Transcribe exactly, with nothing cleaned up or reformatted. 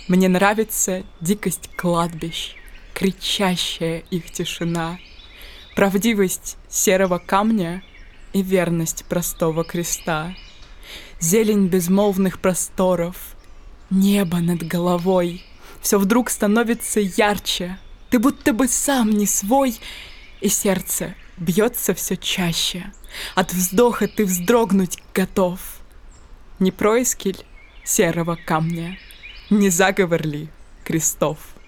Мне нравится дикость кладбищ, кричащая их тишина, правдивость серого камня и верность простого креста, зелень безмолвных просторов, небо над головой. Все вдруг становится ярче, ты будто бы сам не свой, и сердце бьется все чаще. От вздоха ты вздрогнуть готов. Не происки ль серого камня, не заговор ли крестов?